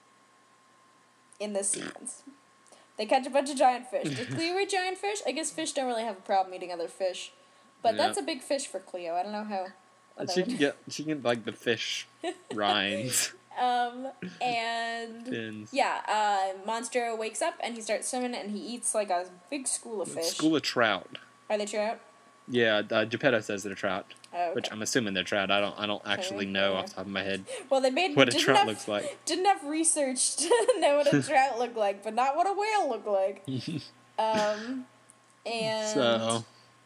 in this sequence? They catch a bunch of giant fish. Does Cleo eat giant fish? I guess fish don't really have a problem eating other fish. But yeah. that's a big fish for Cleo. I don't know how... She can get, she can, like, the fish rinds. Um, and... Fins. Yeah, uh, Monstro wakes up and he starts swimming and he eats, like, a big school of fish. School of trout. Are they trout? Yeah, uh, Geppetto says they're trout, oh, okay. which I'm assuming they're trout. I don't, I don't actually okay. know off the top of my head. Well, they made what a trout have, looks like. Didn't have research to know what a trout looked like, but not what a whale looked like. um, and so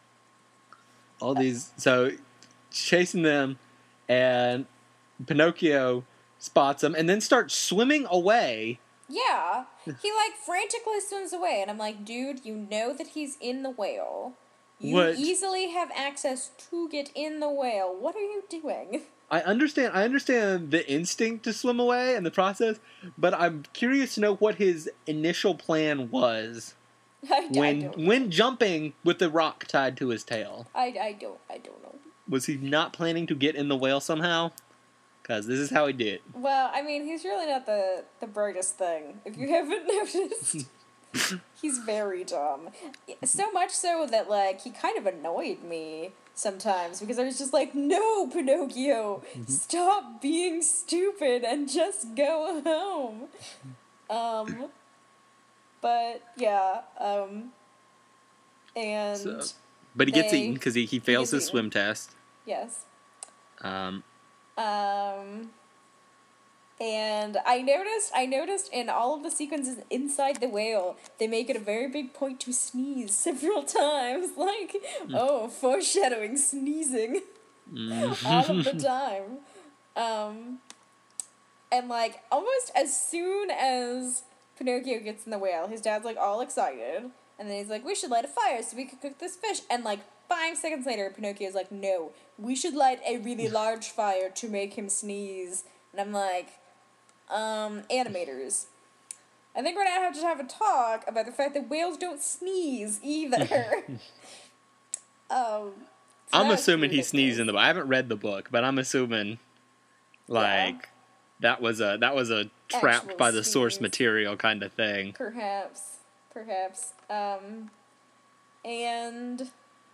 all these, so chasing them, and Pinocchio spots them, and then starts swimming away. Yeah, he like frantically swims away, and I'm like, dude, you know that he's in the whale. You what? easily have access to get in the whale. What are you doing? I understand. I understand the instinct to swim away and the process, but I'm curious to know what his initial plan was I, when I don't when jumping with the rock tied to his tail. I, I don't I don't know. Was he not planning to get in the whale somehow? Because this is how he did. Well, I mean, he's really not the the brightest thing. If you haven't noticed. He's very dumb. So much so that, like, he kind of annoyed me sometimes because I was just like, no, Pinocchio, stop being stupid and just go home. Um, but, yeah, um, and... So, but he gets they, eaten because he, he fails he his eaten. swim test. Yes. Um... Um... And I noticed, I noticed in all of the sequences inside the whale, they make it a very big point to sneeze several times. Like, mm. oh, foreshadowing, sneezing. Mm. all of the time. Um, and, like, almost as soon as Pinocchio gets in the whale, his dad's, like, all excited. And then he's like, we should light a fire so we can cook this fish. And, like, five seconds later, Pinocchio's like, no, we should light a really large fire to make him sneeze. And I'm like... Um, animators. I think we're gonna have to have a talk about the fact that whales don't sneeze either. um, so I'm assuming he sneezed in the book. I haven't read the book, but I'm assuming, like, yeah. that was a that was a trapped Actual by the sneeze. source material kind of thing. Perhaps, perhaps. Um, and,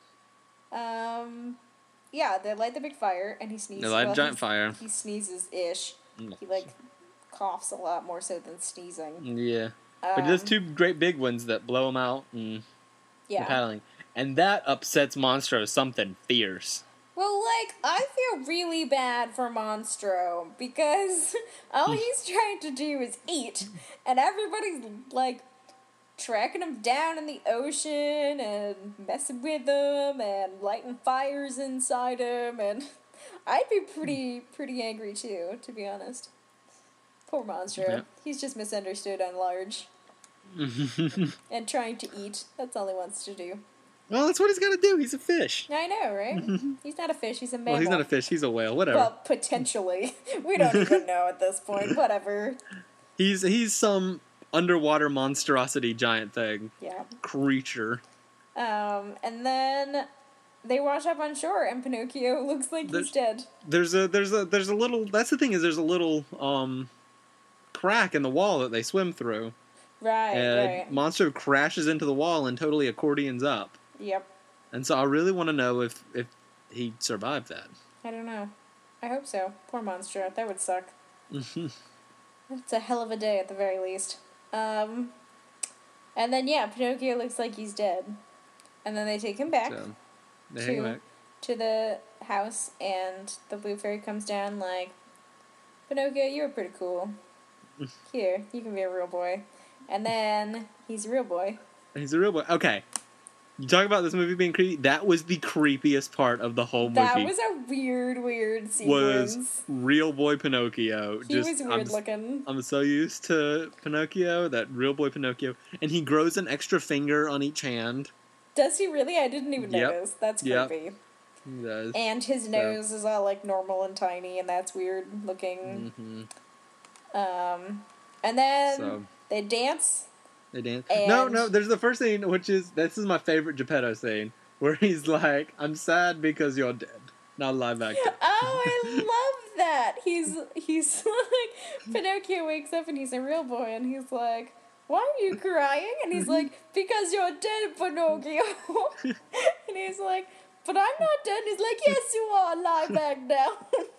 um, yeah, they light the big fire, and he sneezes. They light well, a giant fire. He sneezes ish. He like. coughs a lot more so than sneezing. Yeah. Um, but he does two great big ones that blow him out and yeah. paddling. And that upsets Monstro something fierce. Well, like, I feel really bad for Monstro because all he's trying to do is eat, and everybody's, like, tracking him down in the ocean and messing with him and lighting fires inside him, and I'd be pretty, pretty angry too, to be honest. Poor Monstro. Yeah. He's just misunderstood on large. And trying to eat. That's all he wants to do. Well, that's what he's got to do. He's a fish. I know, right? He's not a fish. He's a mammal. Well, he's not a fish. He's a whale. Whatever. Well, potentially. We don't even know at this point. Whatever. He's he's some underwater monstrosity giant thing. Yeah. Creature. Um, and then... They wash up on shore, and Pinocchio looks like there's, he's dead. There's a there's a there's a little. That's the thing is there's a little um, crack in the wall that they swim through. Right, and right. Monstro crashes into the wall and totally accordions up. Yep. And so I really want to know if if he survived that. I don't know. I hope so. Poor Monstro. That would suck. It's a hell of a day at the very least. Um, and then, yeah, Pinocchio looks like he's dead. And then they take him back, So, they to, hang back. to the house, and the Blue Fairy comes down like, Pinocchio, you were pretty cool. Here, you can be a real boy. And then he's a real boy. He's a real boy. Okay. You talk about this movie being creepy. That was the creepiest part of the whole movie. That was a weird, weird sequence. Was real boy Pinocchio. He Just, was weird I'm, looking. I'm so used to Pinocchio, that real boy Pinocchio. And he grows an extra finger on each hand. Does he really? I didn't even Yep. notice. That's Yep. creepy. He does. And his So- nose is all like normal and tiny, and that's weird looking. Mm-hmm. Um, and then So- they dance. They dance. And- No, no, there's the first scene, which is, this is my favorite Geppetto scene, where he's like, I'm sad because you're dead. Not live acting. Oh, I love that. He's he's like Pinocchio wakes up and he's a real boy, and he's like, "Why are you crying?" And he's like, "Because you're dead, Pinocchio." And he's like, "But I'm not dead." And he's like, "Yes, you are. Lie back down."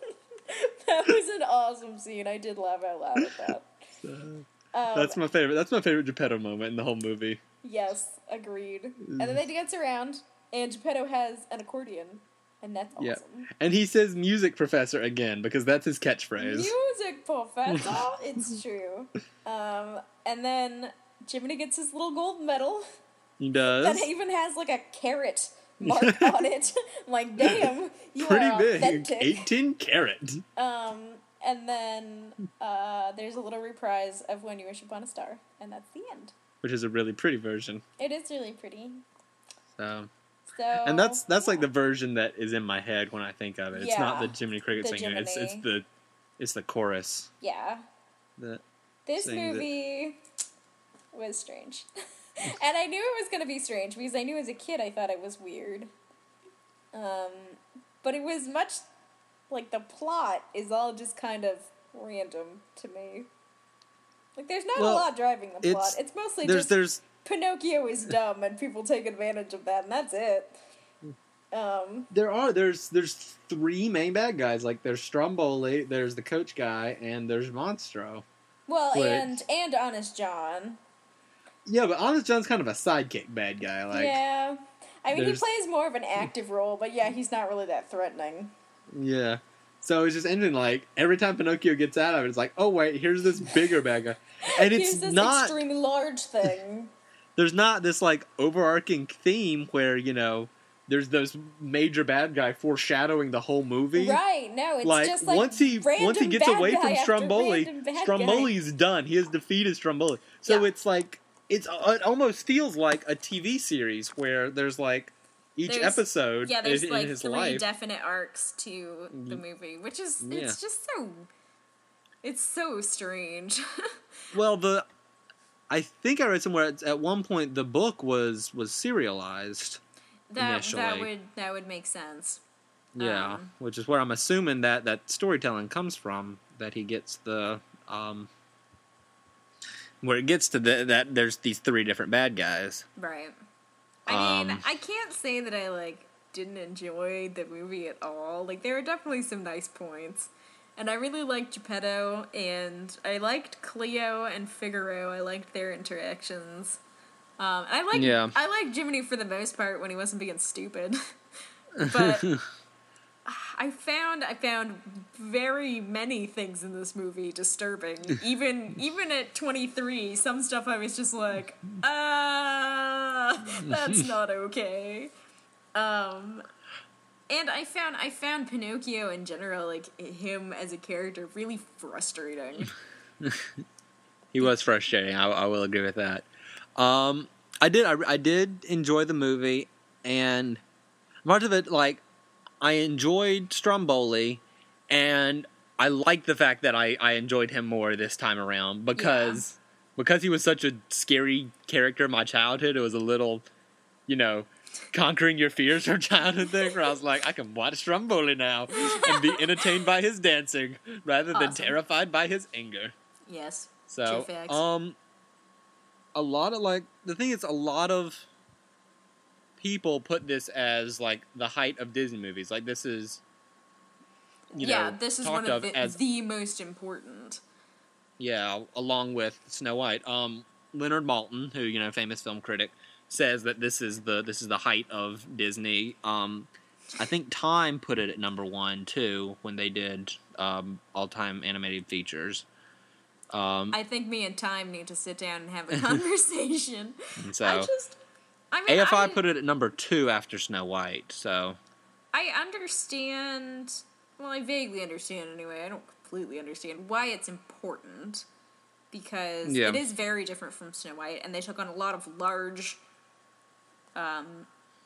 That was an awesome scene. I did laugh out loud at that. So, Um, that's my favorite. That's my favorite Geppetto moment in the whole movie. Yes, agreed. And then they dance around, and Geppetto has an accordion, and that's awesome. Yeah. And he says music professor again, because that's his catchphrase. Music professor, it's true. Um, and then Jiminy gets his little gold medal He does. that even has like a carrot mark on it. Like, damn, you Pretty are big. authentic. eighteen carat. Um, and then uh, there's a little reprise of When You Wish Upon a Star, and that's the end. Which is a really pretty version. It is really pretty. So, So, and that's that's like yeah. the version that is in my head when I think of it. It's not Yeah. the Jiminy Cricket The singing. It's it's Jiminy. the it's the chorus. Yeah. That This sings it. movie was strange. And I knew it was going to be strange because I knew as a kid I thought it was weird. Um, but it was much like the plot is all just kind of random to me. Like there's not Well, a lot driving the plot. it's- It's mostly there's just there's Pinocchio is dumb and people take advantage of that and that's it. Um, there are there's there's three main bad guys. Like there's Stromboli, there's the coach guy, and there's Monstro. well, Wait. and and Honest John. Yeah, but Honest John's kind of a sidekick bad guy. Like yeah. I mean, he there's- plays more of an active role, but yeah, he's not really that threatening. yeah. So it's just ending like every time Pinocchio gets out of it, it's like, oh wait, here's this bigger bad guy, and it's Here's this not. extremely large thing. There's not this like overarching theme where you know there's those major bad guy foreshadowing the whole movie. Right, no, it's Like, just like once he random once he gets bad away guy from after Stromboli, random bad guy. Stromboli's done. He has defeated Stromboli. So Yeah. it's like it's it almost feels like a T V series where there's like each There's- episode Yeah, there's in, like in his three life. definite arcs to the movie, which is Yeah. it's just so it's so strange. Well, the I think I read somewhere at, at one point the book was was serialized. that Initially. that would that would make sense. Yeah, Um, which is where I'm assuming that that storytelling comes from. That he gets the um, where it gets to the, that there's these three different bad guys. Right. I mean, Um, I can't say that I like didn't enjoy the movie at all. Like there are definitely some nice points. And I really liked Geppetto, and I liked Cleo and Figaro. I liked their interactions. Um, I like Yeah. I liked Jiminy for the most part when he wasn't being stupid. But I found I found very many things in this movie disturbing. Even even at twenty-three, some stuff I was just like, ah, that's not okay. Um, and I found I found Pinocchio in general, like him as a character, really frustrating. He was frustrating. I, I will agree with that. Um, I did. I, I did enjoy the movie, and much of it, like, I enjoyed Stromboli, and I liked the fact that I, I enjoyed him more this time around because because he was such a scary character in my childhood. It was a little, you know, conquering your fears from childhood thing. Where I was like, I can watch Stromboli now and be entertained by his dancing rather than Awesome. terrified by his anger. Yes. So, True facts. um, a lot of, like, the thing is, a lot of people put this as, like, the height of Disney movies. Like, this is, you yeah, know, this is talked one of, of the, as the most important. yeah, along with Snow White. Um, Leonard Maltin, who you know, famous film critic, says that this is the this is the height of Disney. Um, I think Time put it at number one too when they did um, all time animated features. Um, I think me and Time need to sit down and have a conversation. and so I just, I mean, A F I I, put it at number two after Snow White. So I understand. Well, I vaguely understand anyway. I don't completely understand why it's important because yeah, it is very different from Snow White, and they took on a lot of large um,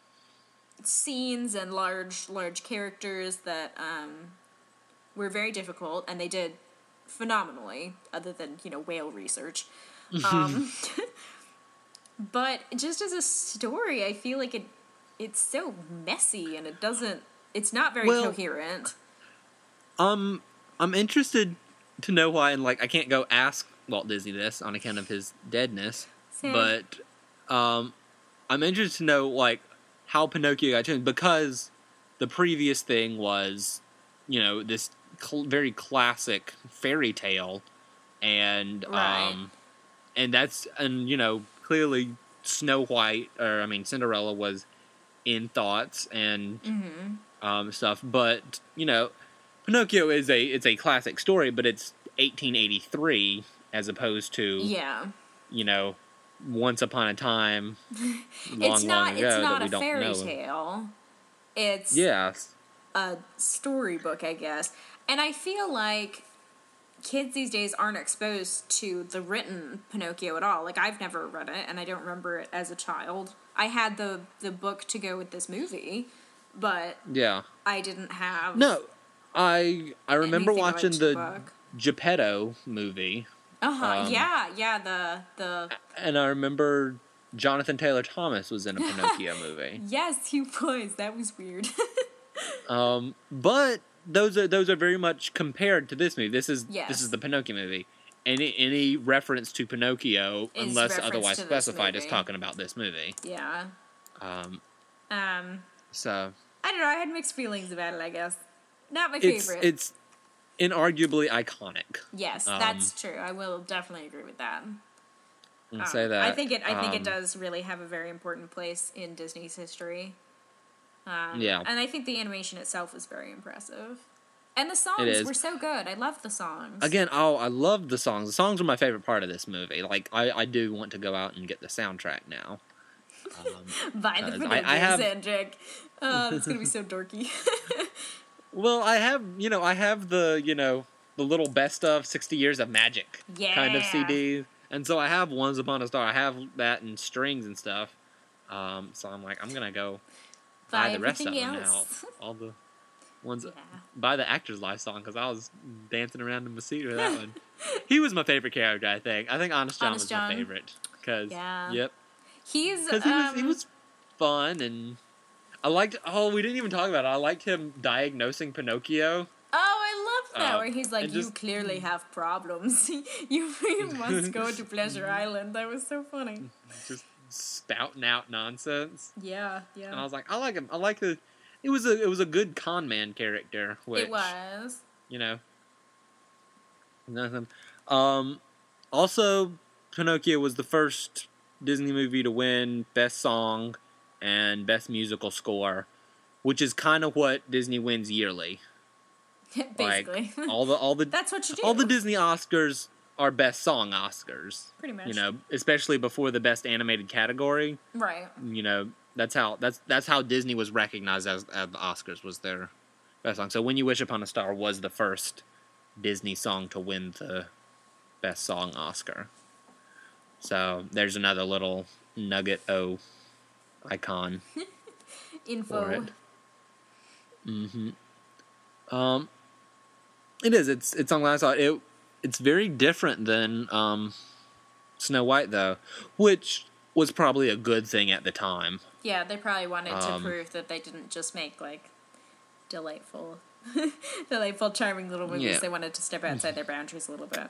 scenes and large, large characters that um, were very difficult, and they did phenomenally. Other than you know whale research, um, but just as a story, I feel like it it's so messy and it doesn't. It's not very well, coherent. Um, I'm interested to know why, and like I can't go ask Walt Disney this on account of his deadness, Same. but um, I'm interested to know like how Pinocchio got changed because the previous thing was, you know, this cl- very classic fairy tale, and Right. um, and that's and you know clearly Snow White or I mean Cinderella was in thoughts and Mm-hmm. um, stuff, but you know. Pinocchio is a it's a classic story, but it's eighteen eighty-three as opposed to Yeah. you know Once Upon a Time long It's not. long ago It's that not we a don't fairy know. tale. It's Yes, a storybook, I guess. And I feel like kids these days aren't exposed to the written Pinocchio at all. Like I've never read it, and I don't remember it as a child. I had the the book to go with this movie, but yeah. I didn't have. No, I I remember anything watching like the book. Geppetto movie, Uh huh. um, yeah. Yeah. The the. and I remember Jonathan Taylor Thomas was in a Pinocchio movie. Yes, he was. That was weird. Um, but those are those are very much compared to this movie. This is Yes. this is the Pinocchio movie. Any any reference to Pinocchio, Is unless reference otherwise to this specified, is movie. talking about this movie. yeah. Um, Um. so I don't know. I had mixed feelings about it. I guess not my it's favorite. it's inarguably iconic. yes, um, that's true. I will definitely agree with that. And Um, say that I think it. I think it um, does really have a very important place in Disney's history. Um, Yeah. and I think the animation itself was very impressive, and the songs is. were so good. I love the songs. Again, oh, I love the songs. The songs are my favorite part of this movie. Like, I, I do want to go out and get the soundtrack now. Um, By the because Pinocchio I- I have- soundtrack. Oh, it's gonna be so dorky. well, I have, you know, I have the, you know, the little best of sixty years of magic kind of Yeah. C D. And so I have Once Upon a Star. I have that in strings and stuff. Um, so I'm like, I'm going to go buy, Buy the rest of everything them else. now. All the ones, Yeah. buy the Actor's Life song because I was dancing around in my seat with that one. He was my favorite character, I think. I think Honest John Honest was John. my favorite. Cause, Yeah. Yep. He's Because he, was, he um, was fun and I liked, oh, we didn't even talk about it. I liked him diagnosing Pinocchio. Oh, I love that Uh, where he's like, and "You just- clearly have problems. you, you must go to Pleasure Island." That was so funny. Just spouting out nonsense. Yeah, And I yeah. was like, I like him. I like the. It was a it was a good con man character. Which, It was. you know. Nothing. Um, also, Pinocchio was the first Disney movie to win Best Song and Best Musical Score, which is kind of what Disney wins yearly. Basically. Like all the all the That's what you do. all the Disney Oscars are Best Song Oscars. Pretty much. You know, especially before the Best Animated category. Right. You know, that's how that's that's how Disney was recognized as, as the Oscars was their best song. So When You Wish Upon a Star was the first Disney song to win the Best Song Oscar. So there's another little nugget O icon for Info. it. Mm-hmm. Um, it is. It's it's on last thought. It it's very different than um, Snow White though, which was probably a good thing at the time. Yeah, they probably wanted to Um, prove that they didn't just make like delightful, delightful, charming little movies. Yeah. They wanted to step outside their boundaries a little bit.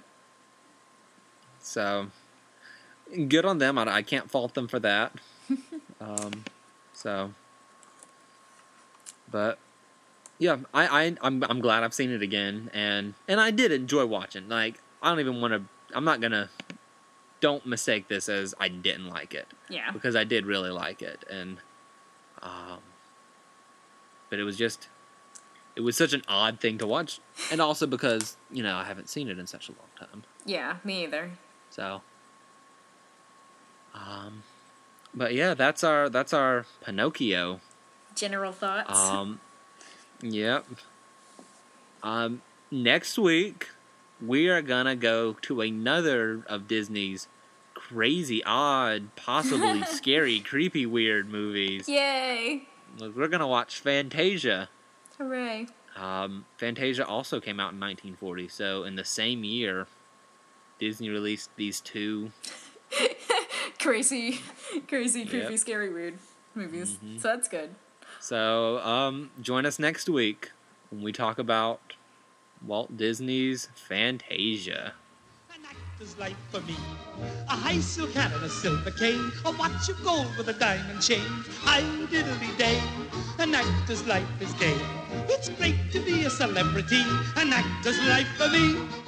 So, good on them. I, I can't fault them for that. um, so, but yeah, I, I I'm I'm glad I've seen it again, and and I did enjoy watching. Like, I don't even want to. I'm not gonna. Don't mistake this as I didn't like it. Yeah. Because I did really like it, and um, but it was just, it was such an odd thing to watch, and also because you know I haven't seen it in such a long time. Yeah, me either. So, um, but yeah, that's our that's our Pinocchio. General thoughts. Um, yep. Um, next week we are gonna go to another of Disney's crazy, odd, possibly scary, creepy, weird movies. Yay! We're gonna watch Fantasia. Hooray! Um, Fantasia also came out in nineteen forty, so in the same year, Disney released these two crazy, crazy, creepy, Yep. scary, weird movies. Mm-hmm. So that's good. So, um, join us next week when we talk about Walt Disney's Fantasia. An actor's life for me. A high silk hat and a silver cane. A watch of gold with a diamond chain. I diddly day. An actor's life is gay. It's great to be a celebrity. An actor's life for me.